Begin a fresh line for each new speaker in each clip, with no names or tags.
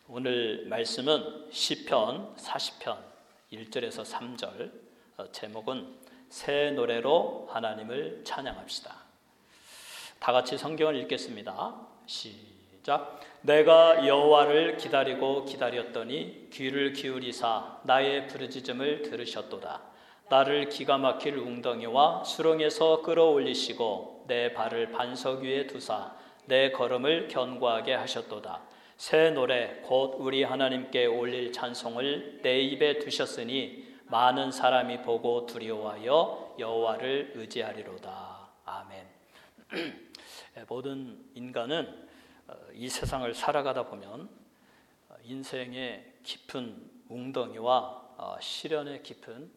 오늘 말씀은 시편 40편 1절에서 3절, 제목은 새 노래로 하나님을 찬양합시다. 다 같이 성경을 읽겠습니다. 시작. 내가 여호와를 기다리고 기다렸더니 귀를 기울이사 나의 부르짖음을 들으셨도다. 나를 기가 막힐 웅덩이와 수렁에서 끌어올리시고 내 발을 반석 위에 두사 내 걸음을 견고하게 하셨도다. 새 노래 곧 우리 하나님께 올릴 찬송을 내 입에 두셨으니 많은 사람이 보고 두려워하여 여호와를 의지하리로다. 아멘. 모든 인간은 이 세상을 살아가다 보면 인생의 깊은 웅덩이와 시련의 깊은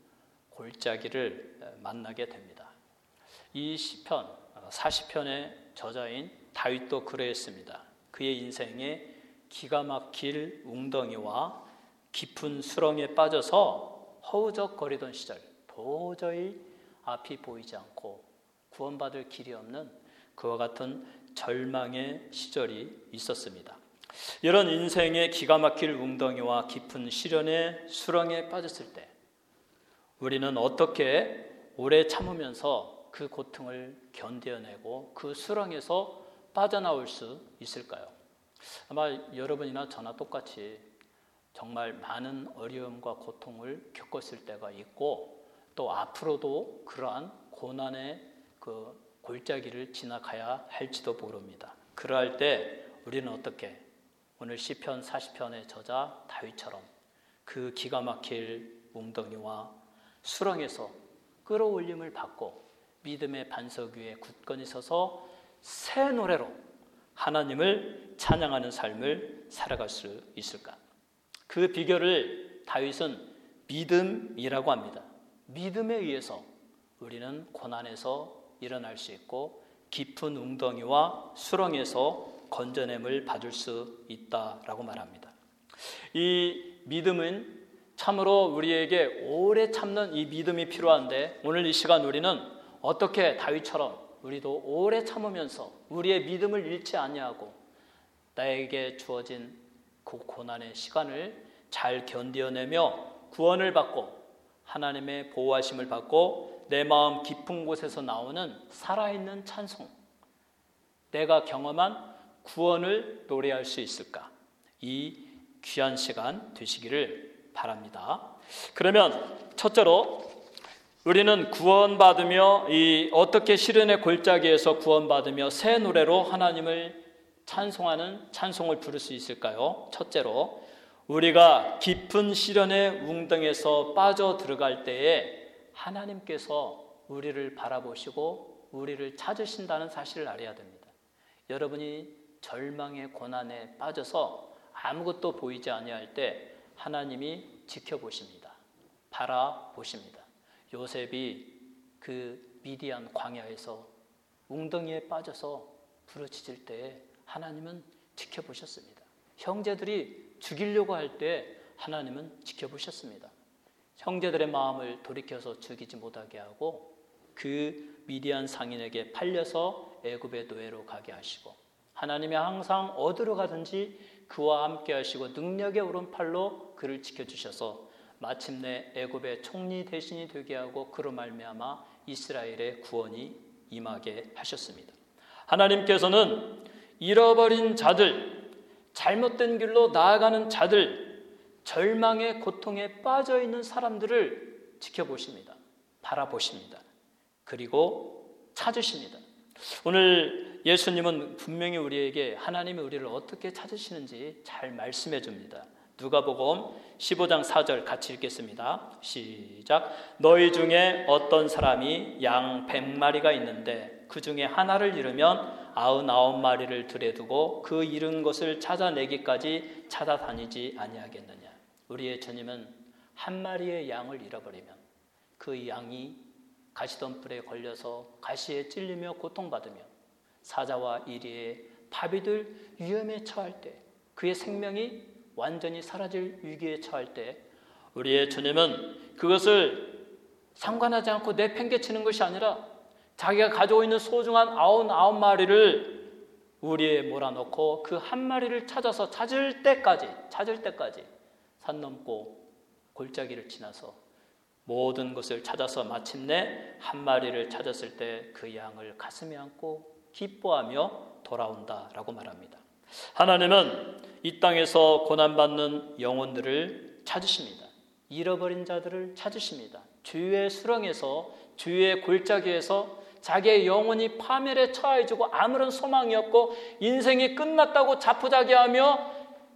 골짜기를 만나게 됩니다. 이 시편 40편의 저자인 다윗도 그러했습니다. 그의 인생에 기가 막힐 웅덩이와 깊은 수렁에 빠져서 허우적거리던 시절, 도저히 앞이 보이지 않고 구원받을 길이 없는 그와 같은 절망의 시절이 있었습니다. 이런 인생의 기가 막힐 웅덩이와 깊은 시련의 수렁에 빠졌을 때 우리는 어떻게 오래 참으면서 그 고통을 견뎌내고 그 수렁에서 빠져나올 수 있을까요? 아마 여러분이나 저나 똑같이 정말 많은 어려움과 고통을 겪었을 때가 있고 또 앞으로도 그러한 고난의 그 골짜기를 지나가야 할지도 모릅니다. 그러할 때 우리는 어떻게 오늘 시편 40편의 저자 다윗처럼 그 기가 막힐 웅덩이와 수렁에서 끌어올림을 받고 믿음의 반석 위에 굳건히 서서 새 노래로 하나님을 찬양하는 삶을 살아갈 수 있을까? 그 비결을 다윗은 믿음이라고 합니다. 믿음에 의해서 우리는 고난에서 일어날 수 있고 깊은 웅덩이와 수렁에서 건져냄을 받을 수 있다라고 말합니다. 이 믿음은 참으로 우리에게 오래 참는 이 믿음이 필요한데 오늘 이 시간 우리는 어떻게 다윗처럼 우리도 오래 참으면서 우리의 믿음을 잃지 아니하고 나에게 주어진 그 고난의 시간을 잘 견뎌내며 구원을 받고 하나님의 보호하심을 받고 내 마음 깊은 곳에서 나오는 살아있는 찬송, 내가 경험한 구원을 노래할 수 있을까? 이 귀한 시간 되시기를 바랍니다. 그러면 첫째로 우리는 구원받으며 어떻게 시련의 골짜기에서 구원받으며 새 노래로 하나님을 찬송하는 찬송을 부를 수 있을까요? 첫째로 우리가 깊은 시련의 웅덩이에서 빠져 들어갈 때에 하나님께서 우리를 바라보시고 우리를 찾으신다는 사실을 알아야 됩니다. 여러분이 절망의 고난에 빠져서 아무것도 보이지 아니할 때 하나님이 지켜보십니다. 바라보십니다. 요셉이 그 미디안 광야에서 웅덩이에 빠져서 부르짖을 때 하나님은 지켜보셨습니다. 형제들이 죽이려고 할 때 하나님은 지켜보셨습니다. 형제들의 마음을 돌이켜서 죽이지 못하게 하고 그 미디안 상인에게 팔려서 애굽의 노예로 가게 하시고 하나님이 항상 어디로 가든지 그와 함께 하시고 능력의 오른팔로 그를 지켜주셔서 마침내 애굽의 총리 대신이 되게 하고 그로 말미암아 이스라엘의 구원이 임하게 하셨습니다. 하나님께서는 잃어버린 자들, 잘못된 길로 나아가는 자들, 절망의 고통에 빠져 있는 사람들을 지켜보십니다. 바라보십니다. 그리고 찾으십니다. 오늘 예수님은 분명히 우리에게 하나님이 우리를 어떻게 찾으시는지 잘 말씀해 줍니다. 누가복음 15장 4절 같이 읽겠습니다. 시작. 너희 중에 어떤 사람이 양 100마리가 있는데 그 중에 하나를 잃으면 99마리를 들에 두고 그 잃은 것을 찾아내기까지 찾아다니지 아니하겠느냐. 우리의 주님은 한 마리의 양을 잃어버리면 그 양이 가시덤불에 걸려서 가시에 찔리며 고통받으며 사자와 이리의 바비들 위험에 처할 때 그의 생명이 완전히 사라질 위기에 처할 때 우리의 주님은 그것을 상관하지 않고 내팽개치는 것이 아니라 자기가 가지고 있는 소중한 99마리를 우리에 몰아넣고 그 한 마리를 찾아서 찾을 때까지 산 넘고 골짜기를 지나서 모든 것을 찾아서 마침내 한 마리를 찾았을 때 그 양을 가슴에 안고 기뻐하며 돌아온다라고 말합니다. 하나님은 이 땅에서 고난받는 영혼들을 찾으십니다. 잃어버린 자들을 찾으십니다. 주의 수렁에서, 주의 골짜기에서 자기의 영혼이 파멸에 처해지고 아무런 소망이 없고 인생이 끝났다고 자포자기하며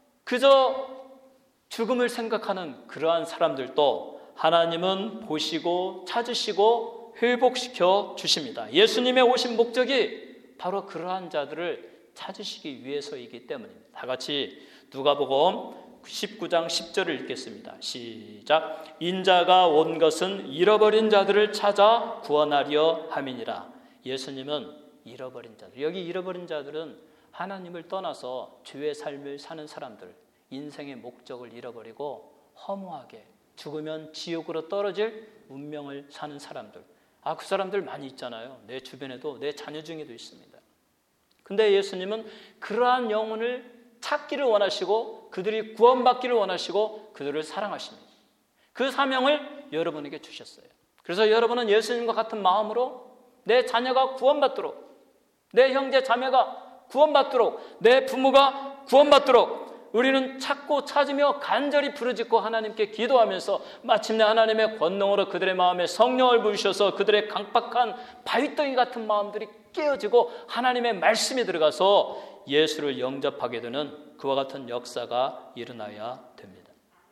그저 죽음을 생각하는 그러한 사람들도 하나님은 보시고 찾으시고 회복시켜 주십니다. 예수님의 오신 목적이 바로 그러한 자들을 찾으시기 위해서이기 때문입니다. 다 같이 누가복음 19장 10절을 읽겠습니다. 시작. 인자가 온 것은 잃어버린 자들을 찾아 구원하려 함이니라. 예수님은 잃어버린 자들, 여기 잃어버린 자들은 하나님을 떠나서 주의 삶을 사는 사람들, 인생의 목적을 잃어버리고 허무하게 죽으면 지옥으로 떨어질 운명을 사는 사람들. 그 사람들 많이 있잖아요. 내 주변에도, 내 자녀 중에도 있습니다. 근데 예수님은 그러한 영혼을 찾기를 원하시고 그들이 구원받기를 원하시고 그들을 사랑하십니다. 그 사명을 여러분에게 주셨어요. 그래서 여러분은 예수님과 같은 마음으로 내 자녀가 구원받도록, 내 형제 자매가 구원받도록, 내 부모가 구원받도록 우리는 찾고 찾으며 간절히 부르짖고 하나님께 기도하면서 마침내 하나님의 권능으로 그들의 마음에 성령을 부으셔서 그들의 강팍한 바위덩이 같은 마음들이 깨어지고 하나님의 말씀이 들어가서 예수를 영접하게 되는 그와 같은 역사가 일어나야 됩니다.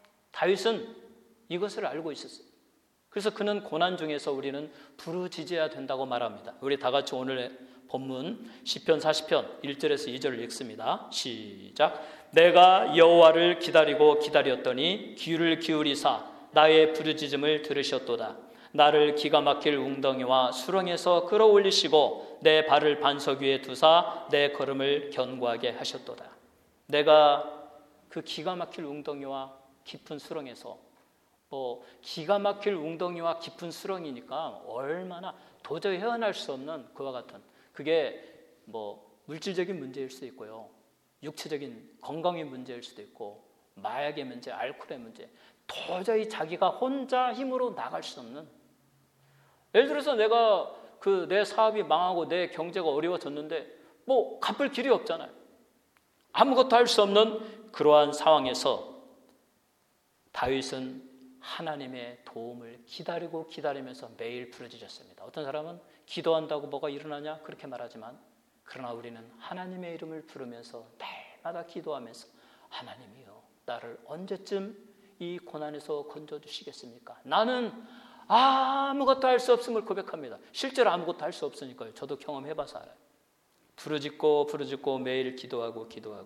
다윗은 이것을 알고 있었어요. 그래서 그는 고난 중에서 우리는 부르짖어야 된다고 말합니다. 우리 다 같이 오늘의 본문 시편 40편 1절에서 2절을 읽습니다. 시작. 내가 여호와를 기다리고 기다렸더니 귀를 기울이사 나의 부르짖음을 들으셨도다. 나를 기가 막힐 웅덩이와 수렁에서 끌어올리시고 내 발을 반석 위에 두사 내 걸음을 견고하게 하셨도다. 내가 그 기가 막힐 웅덩이와 깊은 수렁에서, 기가 막힐 웅덩이와 깊은 수렁이니까 얼마나 도저히 헤어날 수 없는 그와 같은, 그게 물질적인 문제일 수도 있고요, 육체적인 건강의 문제일 수도 있고, 마약의 문제, 알코올의 문제, 도저히 자기가 혼자 힘으로 나갈 수 없는, 예를 들어서 내가 내 사업이 망하고 내 경제가 어려워졌는데 갚을 길이 없잖아요. 아무것도 할 수 없는 그러한 상황에서 다윗은 하나님의 도움을 기다리고 기다리면서 매일 부르짖었습니다. 어떤 사람은 기도한다고 뭐가 일어나냐 그렇게 말하지만, 그러나 우리는 하나님의 이름을 부르면서 날마다 기도하면서 하나님이여 나를 언제쯤 이 고난에서 건져주시겠습니까? 나는 아무것도 할 수 없음을 고백합니다. 실제로 아무것도 할 수 없으니까요. 저도 경험해봐서 알아요. 부르짖고 매일 기도하고.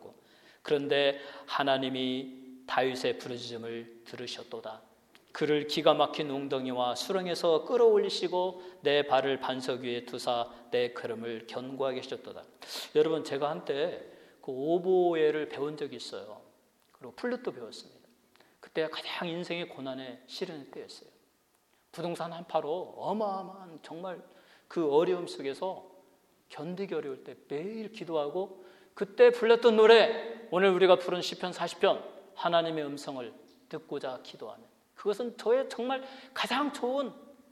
그런데 하나님이 다윗의 부르짖음을 들으셨도다. 그를 기가 막힌 웅덩이와 수렁에서 끌어올리시고 내 발을 반석 위에 두사 내 걸음을 견고하게 하셨도다. 여러분, 제가 한때 그 오보에를 배운 적이 있어요. 그리고 플룻도 배웠습니다. 그때가 가장 인생의 고난에 시련의 때였어요. 부동산 한파로 어마어마한 정말 그 어려움 속에서 견디기 어려울 때 매일 기도하고, 그때 불렀던 노래, 오늘 우리가 부른 시편 40편 하나님의 음성을 듣고자 기도하는, 그것은 저의 정말 가장 좋은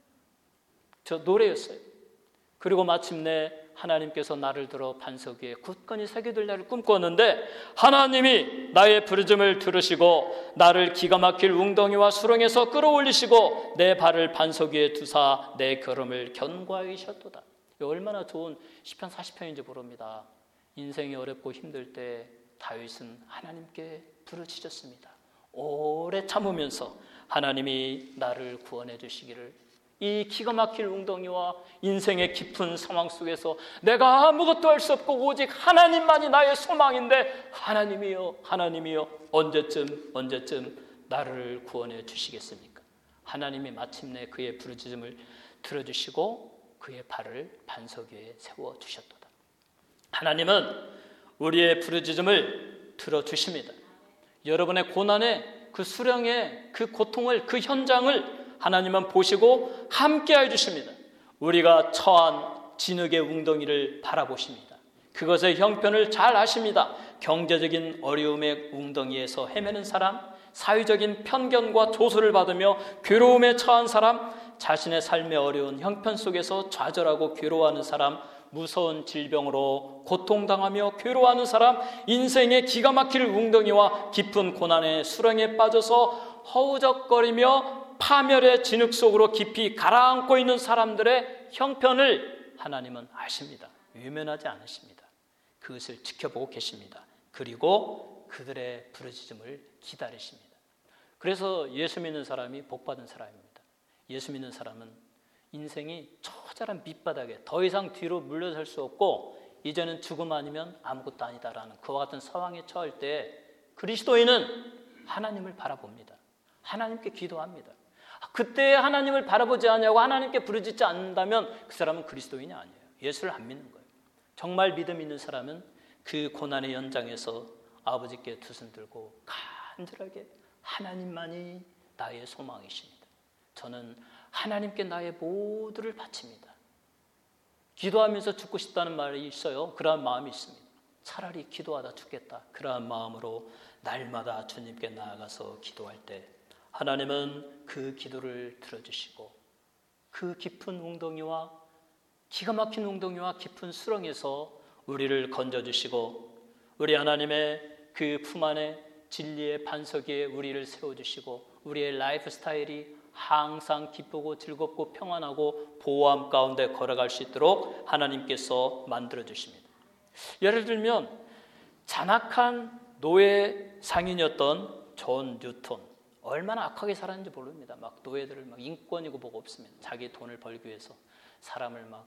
노래였어요. 그리고 마침내 하나님께서 나를 들어 반석 위에 굳건히 새겨둘 날을 꿈꿨는데 하나님이 나의 부르짖음을 들으시고 나를 기가 막힐 웅덩이와 수렁에서 끌어올리시고 내 발을 반석 위에 두사 내 걸음을 견고하게 하셨도다. 얼마나 좋은 시편 40편인지 모릅니다. 인생이 어렵고 힘들 때 다윗은 하나님께 부르짖었습니다. 오래 참으면서 하나님이 나를 구원해 주시기를, 이 기가 막힐 웅덩이와 인생의 깊은 상황 속에서 내가 아무것도 할 수 없고 오직 하나님만이 나의 소망인데 하나님이여 언제쯤 나를 구원해 주시겠습니까? 하나님이 마침내 그의 부르짖음을 들어주시고 그의 발을 반석 위에 세워주셨도다. 하나님은 우리의 부르짖음을 들어주십니다. 여러분의 고난의 그 수령의 그 고통을, 그 현장을 하나님은 보시고 함께해 주십니다. 우리가 처한 진흙의 웅덩이를 바라보십니다. 그것의 형편을 잘 아십니다. 경제적인 어려움의 웅덩이에서 헤매는 사람, 사회적인 편견과 조소를 받으며 괴로움에 처한 사람, 자신의 삶의 어려운 형편 속에서 좌절하고 괴로워하는 사람, 무서운 질병으로 고통당하며 괴로워하는 사람, 인생의 기가 막힐 웅덩이와 깊은 고난의 수렁에 빠져서 허우적거리며 파멸의 진흙 속으로 깊이 가라앉고 있는 사람들의 형편을 하나님은 아십니다. 외면하지 않으십니다. 그것을 지켜보고 계십니다. 그리고 그들의 부르짖음을 기다리십니다. 그래서 예수 믿는 사람이 복받은 사람입니다. 예수 믿는 사람은 인생이 처절한 밑바닥에 더 이상 뒤로 물러설 수 없고 이제는 죽음 아니면 아무것도 아니다라는 그와 같은 상황에 처할 때 그리스도인은 하나님을 바라봅니다. 하나님께 기도합니다. 그때 하나님을 바라보지 않냐고 하나님께 부르짖지 않는다면 그 사람은 그리스도인이 아니에요. 예수를 안 믿는 거예요. 정말 믿음 있는 사람은 그 고난의 연장에서 아버지께 두 손 들고 간절하게 하나님만이 나의 소망이십니다. 저는 하나님께 나의 모두를 바칩니다. 기도하면서 죽고 싶다는 말이 있어요. 그러한 마음이 있습니다. 차라리 기도하다 죽겠다. 그러한 마음으로 날마다 주님께 나아가서 기도할 때 하나님은 그 기도를 들어주시고 그 깊은 웅덩이와 기가 막힌 웅덩이와 깊은 수렁에서 우리를 건져주시고 우리 하나님의 그 품 안에 진리의 반석 위에 우리를 세워주시고 우리의 라이프 스타일이 항상 기쁘고 즐겁고 평안하고 보호함 가운데 걸어갈 수 있도록 하나님께서 만들어주십니다. 예를 들면 잔악한 노예 상인이었던 존 뉴턴, 얼마나 악하게 살았는지 모릅니다. 막 노예들을 막 인권이고 뭐고 없습니다. 자기 돈을 벌기 위해서 사람을 막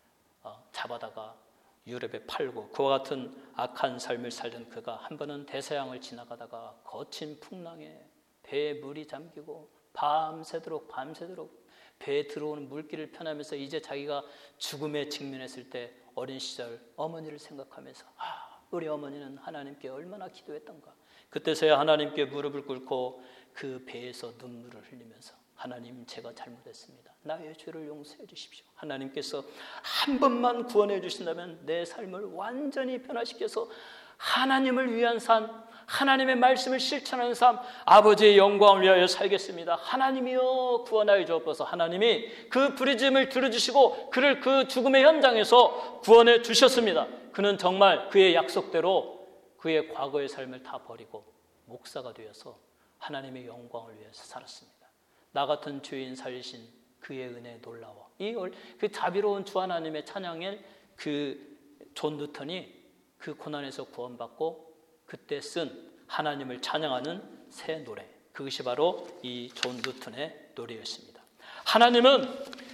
잡아다가 유럽에 팔고 그와 같은 악한 삶을 살던 그가 한 번은 대서양을 지나가다가 거친 풍랑에 배에 물이 잠기고 밤새도록 배에 들어오는 물기를 편하면서 이제 자기가 죽음에 직면했을 때 어린 시절 어머니를 생각하면서 우리 어머니는 하나님께 얼마나 기도했던가. 그때서야 하나님께 무릎을 꿇고 그 배에서 눈물을 흘리면서 하나님 제가 잘못했습니다. 나의 죄를 용서해 주십시오. 하나님께서 한 번만 구원해 주신다면 내 삶을 완전히 변화시켜서 하나님을 위한 삶, 하나님의 말씀을 실천하는 삶, 아버지의 영광을 위하여 살겠습니다. 하나님이여 구원하여 주옵소서. 하나님이 그 부르짖음을 들어주시고 그를 그 죽음의 현장에서 구원해 주셨습니다. 그는 정말 그의 약속대로 그의 과거의 삶을 다 버리고 목사가 되어서 하나님의 영광을 위해서 살았습니다. 나 같은 죄인 살리신 그의 은혜에 놀라워. 그 자비로운 주 하나님의 찬양을 그 존 뉴턴이 그 고난에서 구원받고 그때 쓴 하나님을 찬양하는 새 노래, 그것이 바로 이 존 뉴턴의 노래였습니다. 하나님은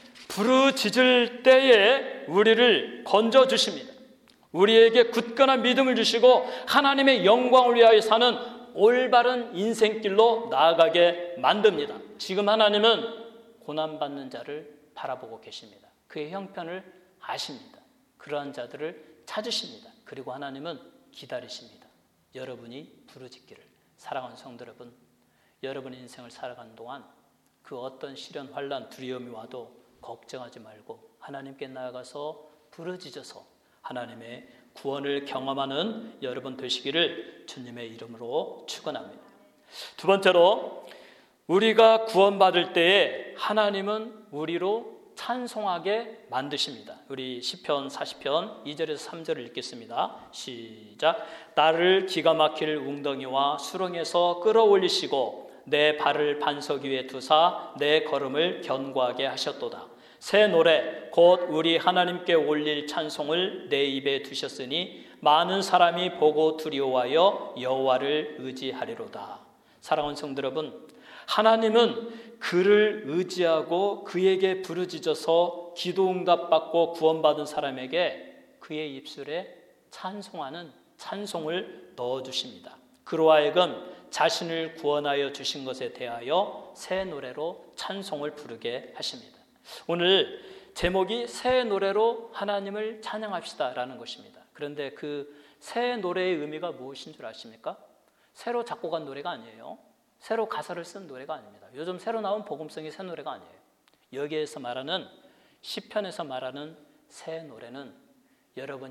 부르짖을 때에 우리를 건져주십니다. 우리에게 굳건한 믿음을 주시고 하나님의 영광을 위하여 사는 올바른 인생길로 나아가게 만듭니다. 지금 하나님은 고난받는 자를 바라보고 계십니다. 그의 형편을 아십니다. 그러한 자들을 찾으십니다. 그리고 하나님은 기다리십니다. 여러분이 부르짖기를. 사랑하는 성도 여러분, 여러분의 인생을 살아가는 동안 그 어떤 시련, 환난, 두려움이 와도 걱정하지 말고 하나님께 나아가서 부르짖어서 하나님의 구원을 경험하는 여러분 되시기를 주님의 이름으로 축원합니다. 두 번째로, 우리가 구원받을 때에 하나님은 우리로 찬송하게 만드십니다. 우리 시편 40편 2절에서 3절을 읽겠습니다. 시작. 나를 기가 막힐 웅덩이와 수렁에서 끌어올리시고 내 발을 반석 위에 두사 내 걸음을 견고하게 하셨도다. 새 노래 곧 우리 하나님께 올릴 찬송을 내 입에 두셨으니 많은 사람이 보고 두려워하여 여호와를 의지하리로다. 사랑하는 성도 여러분, 하나님은 그를 의지하고 그에게 부르짖어서 기도 응답받고 구원받은 사람에게 그의 입술에 찬송하는 찬송을 넣어주십니다. 그로 하여금 자신을 구원하여 주신 것에 대하여 새 노래로 찬송을 부르게 하십니다. 오늘 제목이 새 노래로 하나님을 찬양합시다 라는 것입니다. 그런데 그 새 노래의 의미가 무엇인 줄 아십니까? 새로 작곡한 노래가 아니에요. 새로 가사를 쓴 노래가 아닙니다. 요즘 새로 나온 복음성이 새 노래가 아니에요. 여기에서 말하는 시편에서 말하는 새 노래는 여러분이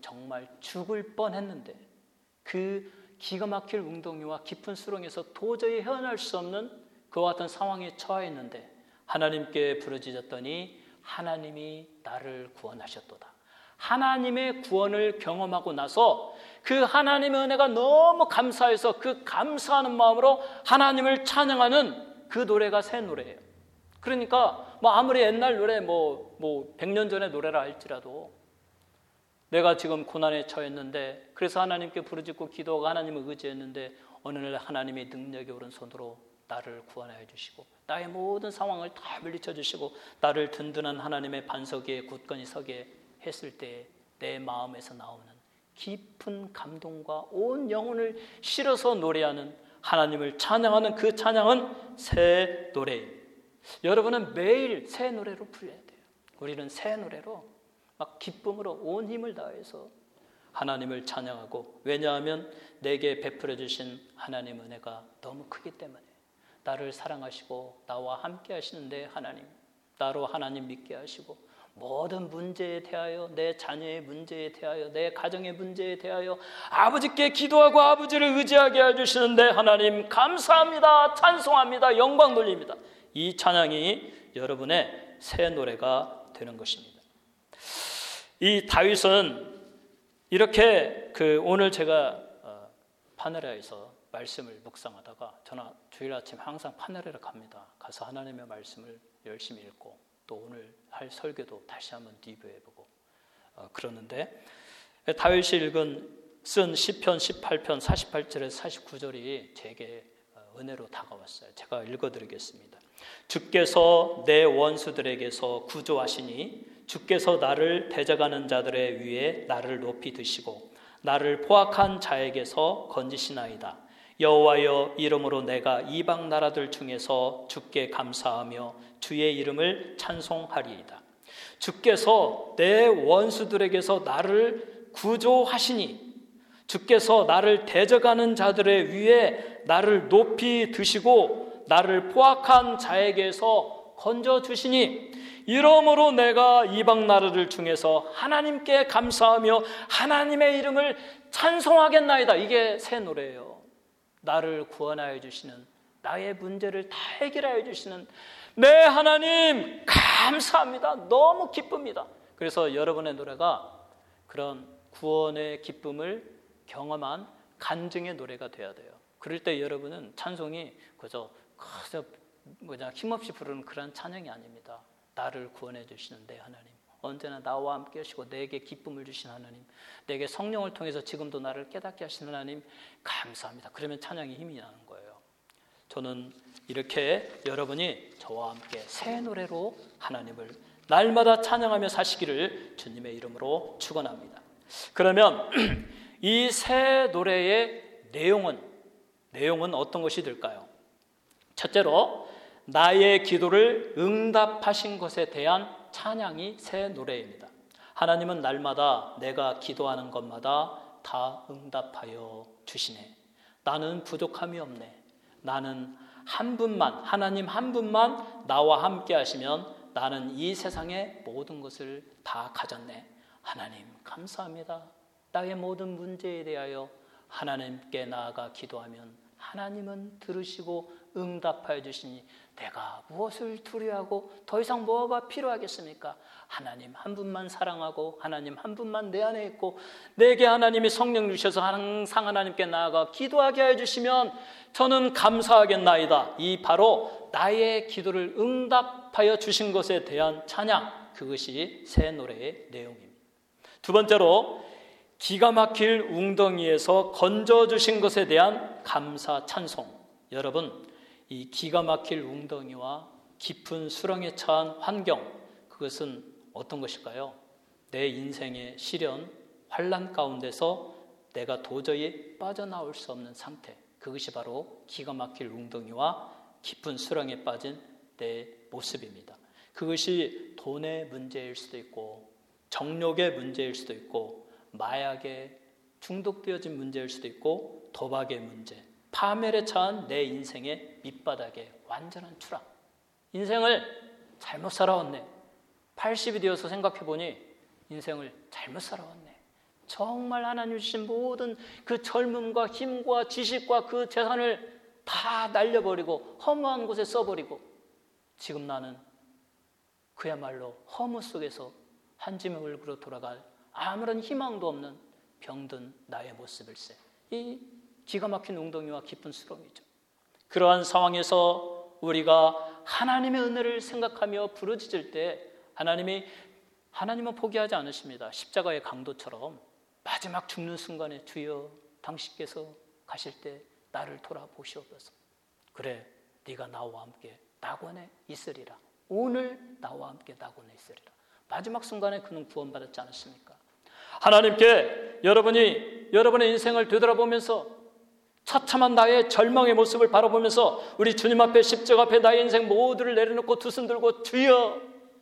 정말 죽을 뻔했는데 그 기가 막힐 웅덩이와 깊은 수렁에서 도저히 헤어날 수 없는 그와 같은 상황에 처했는데 하나님께 부르짖었더니 하나님이 나를 구원하셨도다. 하나님의 구원을 경험하고 나서 그 하나님의 은혜가 너무 감사해서 그 감사하는 마음으로 하나님을 찬양하는 그 노래가 새 노래예요. 그러니까 아무리 옛날 노래 100년 전의 노래라 할지라도 내가 지금 고난에 처했는데 그래서 하나님께 부르짖고 기도하고 하나님을 의지했는데 어느 날 하나님이 능력이 오른손으로 나를 구원하여 주시고 나의 모든 상황을 다 물리쳐 주시고 나를 든든한 하나님의 반석 위에 굳건히 서게 했을 때 내 마음에서 나오는 깊은 감동과 온 영혼을 실어서 노래하는 하나님을 찬양하는 그 찬양은 새 노래예요. 여러분은 매일 새 노래로 불러야 돼요. 우리는 새 노래로 막 기쁨으로 온 힘을 다해서 하나님을 찬양하고, 왜냐하면 내게 베풀어 주신 하나님 은혜가 너무 크기 때문에 나를 사랑하시고 나와 함께 하시는데 하나님, 나로 하나님 믿게 하시고 모든 문제에 대하여, 내 자녀의 문제에 대하여, 내 가정의 문제에 대하여 아버지께 기도하고 아버지를 의지하게 해주시는데 하나님 감사합니다, 찬송합니다, 영광 돌립니다. 이 찬양이 여러분의 새 노래가 되는 것입니다. 이 다윗은 이렇게 오늘 제가 파네라에서 말씀을 묵상하다가 저는 주일 아침 항상 파네라를 갑니다. 가서 하나님의 말씀을 열심히 읽고 또 오늘 할 설교도 다시 한번 리뷰해보고 그러는데, 다윗이 쓴 시편 18편 48절에서 49절이 제게 은혜로 다가왔어요. 제가 읽어드리겠습니다. 주께서 내 원수들에게서 구조하시니 주께서 나를 대적하는 자들의 위에 나를 높이 드시고 나를 포악한 자에게서 건지시나이다. 여호와여, 이름으로 내가 이방 나라들 중에서 주께 감사하며 주의 이름을 찬송하리이다. 주께서 내 원수들에게서 나를 구조하시니 주께서 나를 대적하는 자들의 위에 나를 높이 드시고 나를 포악한 자에게서 건져주시니 이러므로 내가 이방 나라들 중에서 하나님께 감사하며 하나님의 이름을 찬송하겠나이다. 이게 새 노래예요. 나를 구원하여 주시는, 나의 문제를 다 해결하여 주시는 내 하나님 감사합니다. 너무 기쁩니다. 그래서 여러분의 노래가 그런 구원의 기쁨을 경험한 간증의 노래가 돼야 돼요. 그럴 때 여러분은 찬송이 그저 힘없이 부르는 그런 찬양이 아닙니다. 나를 구원해 주시는 내 하나님, 언제나 나와 함께 하시고 내게 기쁨을 주신 하나님, 내게 성령을 통해서 지금도 나를 깨닫게 하시는 하나님 감사합니다. 그러면 찬양이 힘이 나는 거예요. 저는 이렇게 여러분이 저와 함께 새 노래로 하나님을 날마다 찬양하며 사시기를 주님의 이름으로 축원합니다. 그러면 이 새 노래의 내용은 어떤 것이 될까요? 첫째로 나의 기도를 응답하신 것에 대한 찬양이 새 노래입니다. 하나님은 날마다 내가 기도하는 것마다 다 응답하여 주시네. 나는 부족함이 없네. 나는 하나님 한 분만 나와 함께 하시면 나는 이 세상의 모든 것을 다 가졌네. 하나님 감사합니다. 나의 모든 문제에 대하여 하나님께 나아가 기도하면 하나님은 들으시고 응답하여 주시니 내가 무엇을 두려워하고 더 이상 뭐가 필요하겠습니까? 하나님 한 분만 사랑하고 하나님 한 분만 내 안에 있고 내게 하나님이 성령 주셔서 항상 하나님께 나아가 기도하게 해주시면 저는 감사하겠나이다. 이 바로 나의 기도를 응답하여 주신 것에 대한 찬양, 그것이 새 노래의 내용입니다. 두 번째로 기가 막힐 웅덩이에서 건져주신 것에 대한 감사 찬송. 여러분, 이 기가 막힐 웅덩이와 깊은 수렁에 처한 환경, 그것은 어떤 것일까요? 내 인생의 시련, 환난 가운데서 내가 도저히 빠져나올 수 없는 상태, 그것이 바로 기가 막힐 웅덩이와 깊은 수렁에 빠진 내 모습입니다. 그것이 돈의 문제일 수도 있고 정욕의 문제일 수도 있고 마약에 중독되어진 문제일 수도 있고 도박의 문제, 파멸에 처한 내 인생의 밑바닥에 완전한 추락. 인생을 잘못 살아왔네. 80이 되어서 생각해보니 인생을 잘못 살아왔네. 정말 하나님 주신 모든 그 젊음과 힘과 지식과 그 재산을 다 날려버리고 허무한 곳에 써버리고 지금 나는 그야말로 허무 속에서 한짐의 얼굴로 돌아갈 아무런 희망도 없는 병든 나의 모습일세. 이 기가 막힌 웅덩이와 깊은 수렁이죠. 그러한 상황에서 우리가 하나님의 은혜를 생각하며 부르짖을 때 하나님은 포기하지 않으십니다. 십자가의 강도처럼 마지막 죽는 순간에 주여 당신께서 가실 때 나를 돌아보시옵소서. 그래 네가 나와 함께 낙원에 있으리라. 오늘 나와 함께 낙원에 있으리라. 마지막 순간에 그는 구원받았지 않았습니까? 하나님께 여러분의 인생을 되돌아보면서 처참한 나의 절망의 모습을 바라보면서 우리 주님 앞에 십자가 앞에 나의 인생 모두를 내려놓고 두 손 들고 주여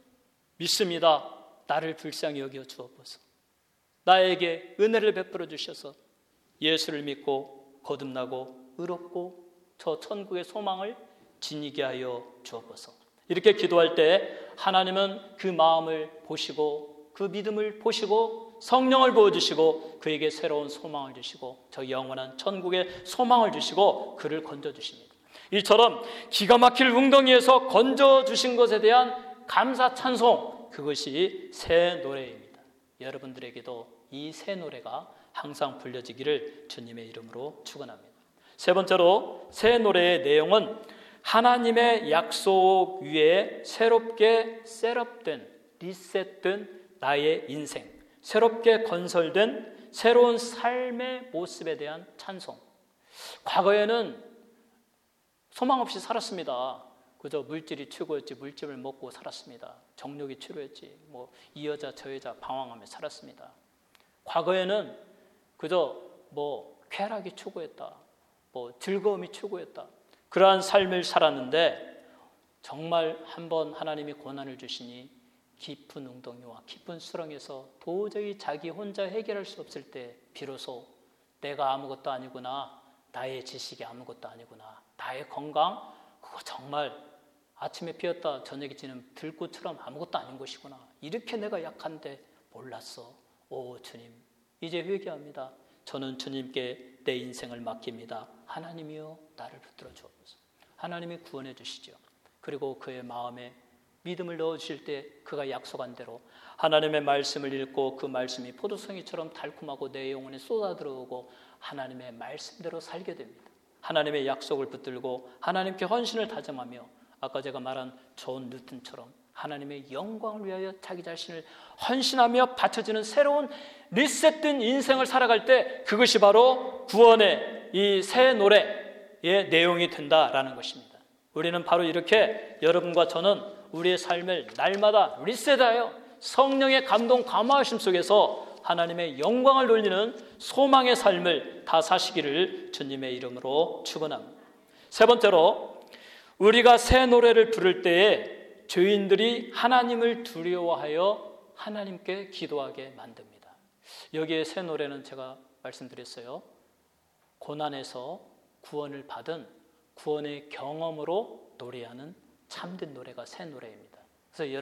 믿습니다. 나를 불쌍히 여겨 주옵소서. 나에게 은혜를 베풀어 주셔서 예수를 믿고 거듭나고 의롭고 저 천국의 소망을 지니게 하여 주옵소서. 이렇게 기도할 때 하나님은 그 마음을 보시고 그 믿음을 보시고 성령을 부어주시고 그에게 새로운 소망을 주시고 저 영원한 천국의 소망을 주시고 그를 건져주십니다. 이처럼 기가 막힐 웅덩이에서 건져주신 것에 대한 감사 찬송, 그것이 새 노래입니다. 여러분들에게도 이 새 노래가 항상 불려지기를 주님의 이름으로 축원합니다. 세 번째로 새 노래의 내용은 하나님의 약속 위에 새롭게 셋업된, 리셋된 나의 인생, 새롭게 건설된 새로운 삶의 모습에 대한 찬송. 과거에는 소망 없이 살았습니다. 그저 물질이 최고였지 물질을 먹고 살았습니다. 정욕이 최고였지 이 여자 저 여자 방황하며 살았습니다. 과거에는 그저 쾌락이 최고였다. 즐거움이 최고였다. 그러한 삶을 살았는데 정말 한번 하나님이 고난을 주시니 깊은 웅덩이와 깊은 수렁에서 도저히 자기 혼자 해결할 수 없을 때 비로소 내가 아무것도 아니구나, 나의 지식이 아무것도 아니구나, 나의 건강 그거 정말 아침에 피었다 저녁에 지는 들꽃처럼 아무것도 아닌 것이구나, 이렇게 내가 약한데 몰랐어. 오 주님, 이제 회개합니다. 저는 주님께 내 인생을 맡깁니다. 하나님이여 나를 붙들어 주옵소서. 하나님이 구원해 주시죠. 그리고 그의 마음에 믿음을 넣어주실 때 그가 약속한 대로 하나님의 말씀을 읽고 그 말씀이 포도송이처럼 달콤하고 내 영혼에 쏟아들어오고 하나님의 말씀대로 살게 됩니다. 하나님의 약속을 붙들고 하나님께 헌신을 다짐하며 아까 제가 말한 존 뉴턴처럼 하나님의 영광을 위하여 자기 자신을 헌신하며 바쳐지는 새로운 리셋된 인생을 살아갈 때 그것이 바로 구원의 이 새 노래의 내용이 된다라는 것입니다. 우리는 바로 이렇게 여러분과 저는 우리의 삶을 날마다 리셋하여 성령의 감동 감화하심 속에서 하나님의 영광을 돌리는 소망의 삶을 다 사시기를 주님의 이름으로 축원합니다. 세 번째로 우리가 새 노래를 부를 때에 죄인들이 하나님을 두려워하여 하나님께 기도하게 만듭니다. 여기에 새 노래는 제가 말씀드렸어요. 고난에서 구원을 받은 구원의 경험으로 노래하는 참된 노래가 새 노래입니다. 그래서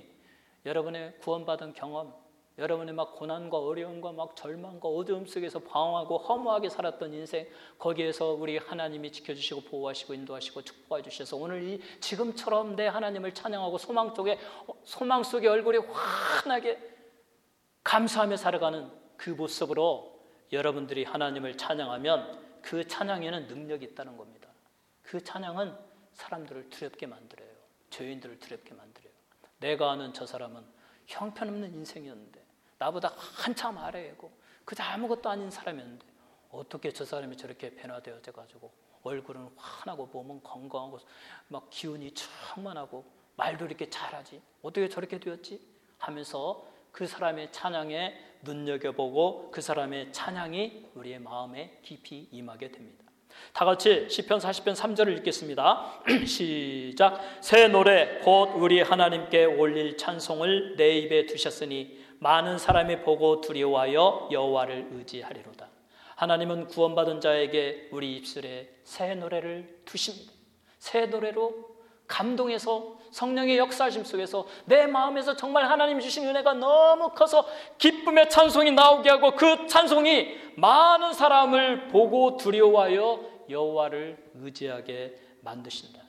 여러분의 구원받은 경험, 여러분의 막 고난과 어려움과 막 절망과 어두움 속에서 방황하고 허무하게 살았던 인생, 거기에서 우리 하나님이 지켜주시고 보호하시고 인도하시고 축복해 주셔서 오늘 이 지금처럼 내 하나님을 찬양하고 소망 속에 얼굴이 환하게 감사하며 살아가는 그 모습으로 여러분들이 하나님을 찬양하면 그 찬양에는 능력이 있다는 겁니다. 그 찬양은 사람들을 두렵게 만들어요. 죄인들을 두렵게 만들어요. 내가 아는 저 사람은 형편없는 인생이었는데 나보다 한참 아래이고 그저 아무것도 아닌 사람이었는데 어떻게 저 사람이 저렇게 변화되어져 가지고 얼굴은 환하고 몸은 건강하고 막 기운이 충만하고 말도 이렇게 잘하지, 어떻게 저렇게 되었지 하면서 그 사람의 찬양에 눈여겨보고 그 사람의 찬양이 우리의 마음에 깊이 임하게 됩니다. 다 같이 시편 40편 3절을 읽겠습니다. 시작. 새 노래 곧 우리 하나님께 올릴 찬송을 내 입에 두셨으니 많은 사람이 보고 두려워하여 여호와를 의지하리로다. 하나님은 구원받은 자에게 우리 입술에 새 노래를 두십니다. 새 노래로 감동해서 성령의 역사하심 속에서 내 마음에서 정말 하나님 주신 은혜가 너무 커서 기쁨의 찬송이 나오게 하고 그 찬송이 많은 사람을 보고 두려워하여 여호와를 의지하게 만드신다.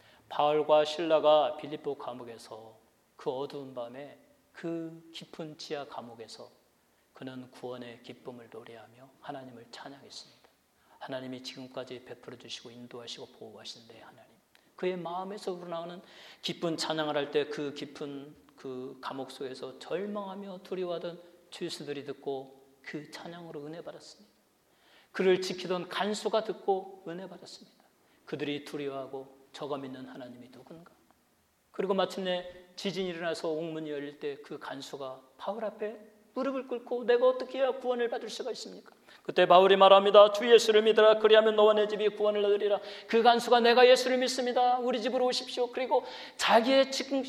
바울과 실라가 빌립보 감옥에서 그 어두운 밤에 그 깊은 지하 감옥에서 그는 구원의 기쁨을 노래하며 하나님을 찬양했습니다. 하나님이 지금까지 베풀어 주시고 인도하시고 보호하신 내 하나님, 그의 마음에서 우러나오는 기쁜 찬양을 할 때 그 깊은 그 감옥 속에서 절망하며 두려워하던 죄수들이 듣고 그 찬양으로 은혜 받았습니다. 그를 지키던 간수가 듣고 은혜 받았습니다. 그들이 두려워하고 저가 믿는 하나님이 누군가. 그리고 마침내 지진이 일어나서 옥문이 열릴 때 그 간수가 바울 앞에 무릎을 꿇고 내가 어떻게 해야 구원을 받을 수가 있습니까? 그때 바울이 말합니다. 주 예수를 믿으라. 그리하면 너와 내 집이 구원을 얻으리라. 그 간수가 내가 예수를 믿습니다. 우리 집으로 오십시오. 그리고 자기의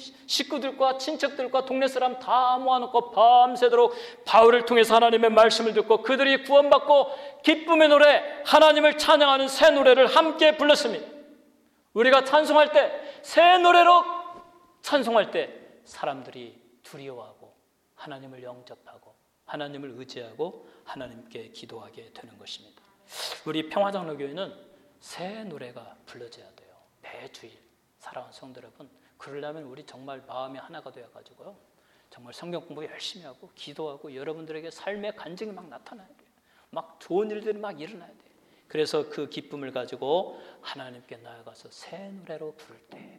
식구들과 친척들과 동네 사람 다 모아놓고 밤새도록 바울을 통해서 하나님의 말씀을 듣고 그들이 구원받고 기쁨의 노래, 하나님을 찬양하는 새 노래를 함께 불렀습니다. 우리가 찬송할 때, 새 노래로 찬송할 때 사람들이 두려워하고 하나님을 영접하고 하나님을 의지하고 하나님께 기도하게 되는 것입니다. 우리 평화장로교회는 새 노래가 불러져야 돼요. 매주일. 사랑하는 성도 여러분, 그러려면 우리 정말 마음이 하나가 되어가지고요, 정말 성경 공부 열심히 하고 기도하고 여러분들에게 삶의 간증이 막 나타나야 돼요. 막 좋은 일들이 막 일어나야 돼요. 그래서 그 기쁨을 가지고 하나님께 나아가서 새 노래로 부를 때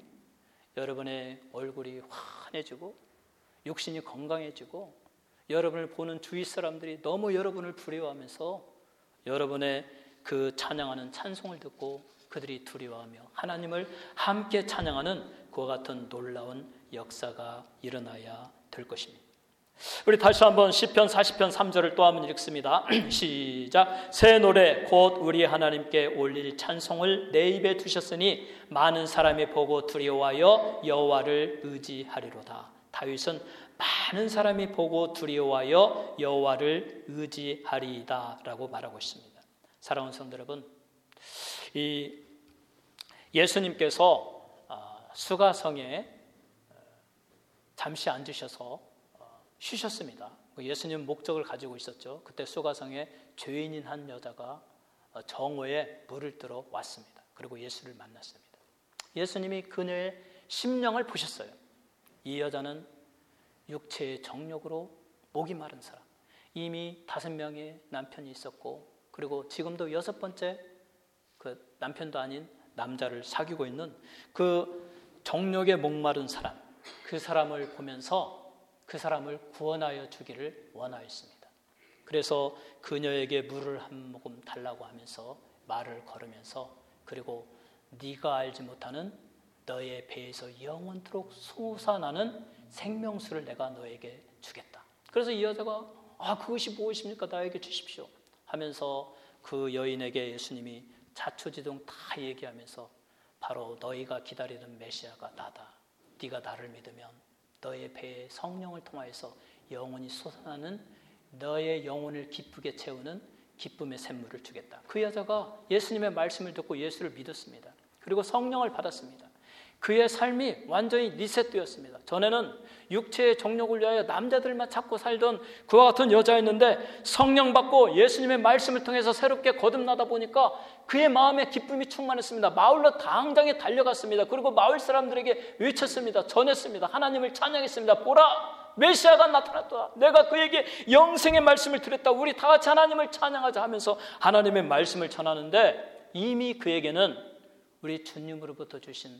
여러분의 얼굴이 환해지고 육신이 건강해지고 여러분을 보는 주위 사람들이 너무 여러분을 부러워하면서 여러분의 그 찬양하는 찬송을 듣고 그들이 두려워하며 하나님을 함께 찬양하는 그와 같은 놀라운 역사가 일어나야 될 것입니다. 우리 다시 한번 시편 40편 3절을 또 한번 읽습니다. 시작. 새 노래 곧 우리 하나님께 올릴 찬송을 내 입에 두셨으니 많은 사람이 보고 두려워하여 여호와를 의지하리로다. 다윗은 많은 사람이 보고 두려워하여 여호와를 의지하리이다 라고 말하고 있습니다. 사랑하는 성도 여러분, 이 예수님께서 수가성에 잠시 앉으셔서 쉬셨습니다. 예수님 목적을 가지고 있었죠. 그때 수가성에 죄인인 한 여자가 정오에 물을 뜨러 왔습니다. 그리고 예수를 만났습니다. 예수님이 그녀의 심령을 보셨어요. 이 여자는 육체의 정욕으로 목이 마른 사람, 이미 5명의 남편이 있었고 그리고 지금도 6번째 그 남편도 아닌 남자를 사귀고 있는 그 정욕에 목마른 사람, 그 사람을 보면서 그 사람을 구원하여 주기를 원하였습니다. 그래서 그녀에게 물을 한 모금 달라고 하면서 말을 걸으면서 그리고 네가 알지 못하는 너의 배에서 영원토록 솟아나는 생명수를 내가 너에게 주겠다. 그래서 이 여자가 그것이 무엇입니까? 나에게 주십시오 하면서 그 여인에게 예수님이 자초지종 다 얘기하면서 바로 너희가 기다리는 메시아가 나다. 네가 나를 믿으면 너의 배에 성령을 통하여서 영원히 솟아나는 너의 영혼을 기쁘게 채우는 기쁨의 샘물을 주겠다. 그 여자가 예수님의 말씀을 듣고 예수를 믿었습니다. 그리고 성령을 받았습니다. 그의 삶이 완전히 리셋되었습니다. 전에는 육체의 정욕을 위하여 남자들만 찾고 살던 그와 같은 여자였는데 성령 받고 예수님의 말씀을 통해서 새롭게 거듭나다 보니까 그의 마음에 기쁨이 충만했습니다. 마을로 당장에 달려갔습니다. 그리고 마을 사람들에게 외쳤습니다. 전했습니다. 하나님을 찬양했습니다. 보라! 메시아가 나타났다. 내가 그에게 영생의 말씀을 드렸다. 우리 다 같이 하나님을 찬양하자 하면서 하나님의 말씀을 전하는데 이미 그에게는 우리 주님으로부터 주신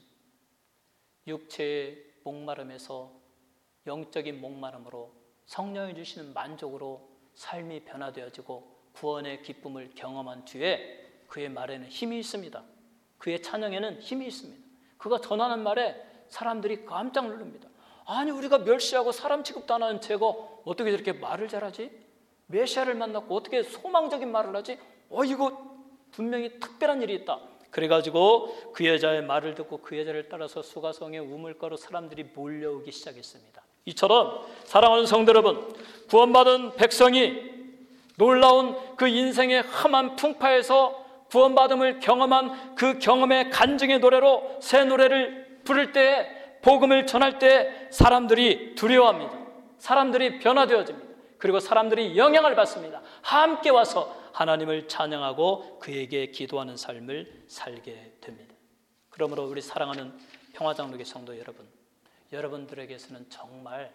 육체의 목마름에서 영적인 목마름으로 성령이 주시는 만족으로 삶이 변화되어지고 구원의 기쁨을 경험한 뒤에 그의 말에는 힘이 있습니다. 그의 찬양에는 힘이 있습니다. 그가 전하는 말에 사람들이 깜짝 놀랍니다. 아니 우리가 멸시하고 사람 취급도 안 하는 쟤가 어떻게 저렇게 말을 잘하지? 메시아를 만났고 어떻게 소망적인 말을 하지? 이거 분명히 특별한 일이 있다. 그래가지고 그 여자의 말을 듣고 그 여자를 따라서 수가성의 우물가로 사람들이 몰려오기 시작했습니다. 이처럼 사랑하는 성도 여러분, 구원받은 백성이 놀라운 그 인생의 험한 풍파에서 구원받음을 경험한 그 경험의 간증의 노래로 새 노래를 부를 때, 복음을 전할 때 사람들이 두려워합니다. 사람들이 변화되어집니다. 그리고 사람들이 영향을 받습니다. 함께 와서 하나님을 찬양하고 그에게 기도하는 삶을 살게 됩니다. 그러므로 우리 사랑하는 평화장로교 성도 여러분, 여러분들에게서는 정말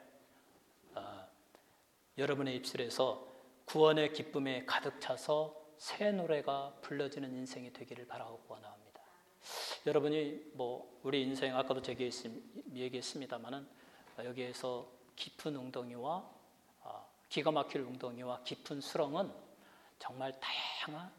여러분의 입술에서 구원의 기쁨에 가득 차서 새 노래가 불러지는 인생이 되기를 바라고 원합니다. 여러분이 우리 인생, 아까도 제가 얘기했습니다마는 여기에서 깊은 웅덩이와 기가 막힐 웅덩이와 깊은 수렁은 정말 다양한,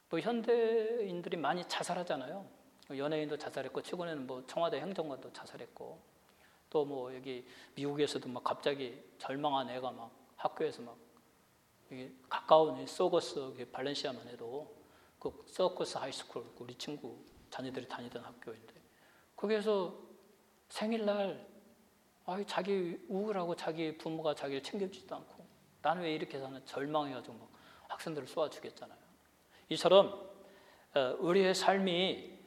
현대인들이 많이 자살하잖아요. 연예인도 자살했고, 최근에는 청와대 행정관도 자살했고, 또 여기 미국에서도 갑자기 절망한 애가 학교에서 이게 가까운 서커스 발렌시아만 해도 그 서커스 하이스쿨, 우리 친구 자녀들이 다니던 학교인데, 거기에서 생일날 자기 우울하고 자기 부모가 자기를 챙겨주지도 않고 나는 왜 이렇게 사는, 절망해가지고 학생들을 쏘아 죽였잖아요. 이처럼 우리의 삶이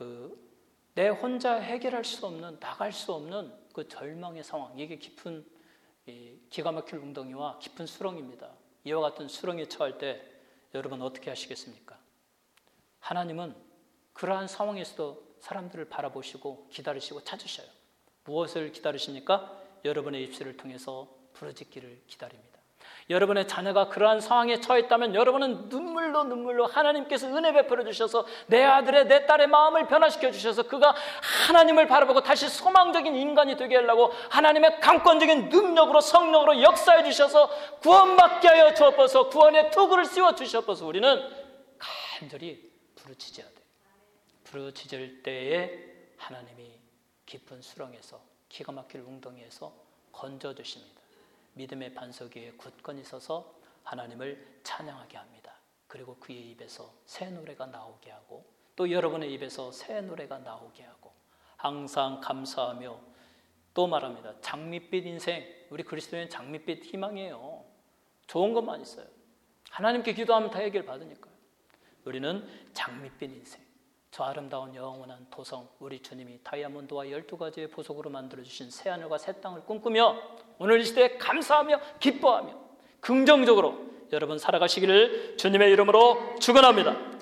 내 혼자 해결할 수 없는, 나갈 수 없는 그 절망의 상황, 이게 깊은 기가 막힐 웅덩이와 깊은 수렁입니다. 이와 같은 수렁에 처할 때 여러분 어떻게 하시겠습니까? 하나님은 그러한 상황에서도 사람들을 바라보시고 기다리시고 찾으셔요. 무엇을 기다리십니까? 여러분의 입술을 통해서 부르짖기를 기다립니다. 여러분의 자녀가 그러한 상황에 처했다면 여러분은 눈물로 하나님께서 은혜 베풀어 주셔서 내 아들의, 내 딸의 마음을 변화시켜 주셔서 그가 하나님을 바라보고 다시 소망적인 인간이 되게 하려고 하나님의 강권적인 능력으로, 성령으로 역사해 주셔서 구원받게 하여 주옵소서, 구원의 투구를 씌워 주옵소서. 우리는 간절히 부르짖어야 돼요. 부르짖을 때에 하나님이 깊은 수렁에서, 기가 막힐 웅덩이에서 건져주십니다. 믿음의 반석 위에 굳건히 서서 하나님을 찬양하게 합니다. 그리고 그의 입에서 새 노래가 나오게 하고, 또 여러분의 입에서 새 노래가 나오게 하고, 항상 감사하며, 또 말합니다. 장밋빛 인생, 우리 그리스도인 장밋빛 희망이에요. 좋은 것만 있어요. 하나님께 기도하면 다 해결 받으니까요. 우리는 장밋빛 인생, 저 아름다운 영원한 도성, 우리 주님이 다이아몬드와 12가지의 보석으로 만들어주신 새하늘과 새 땅을 꿈꾸며 오늘 이 시대에 감사하며 기뻐하며 긍정적으로 여러분 살아가시기를 주님의 이름으로 축원합니다.